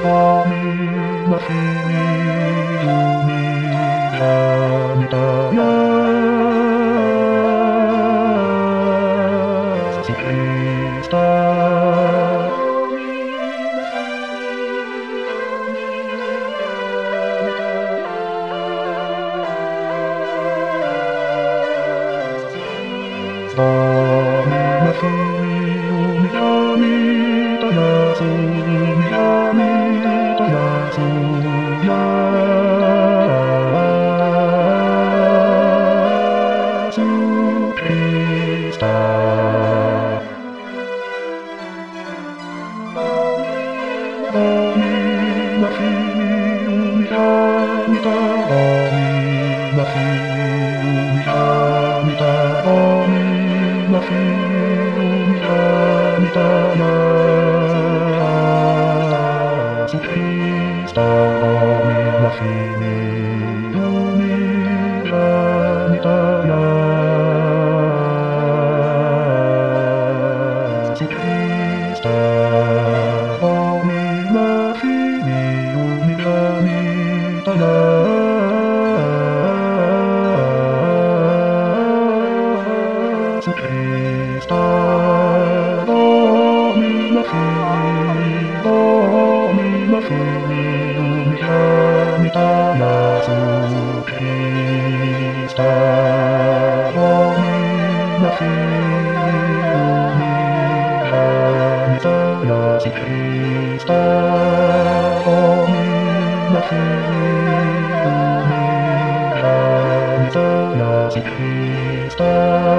Omina fini umihanitaya si Krista. Omina fini umihanitaya umihanitaya suya su Krista. Omina fini umihanita omina fini umihanita omina fini umihanita su Krista. Omina fini umihanita su Krista. Omina fini umihanita su Krista. Omina fini umihanita su Krista. Omina fini umihanita su Krista. Omina fini umihanita su Krista.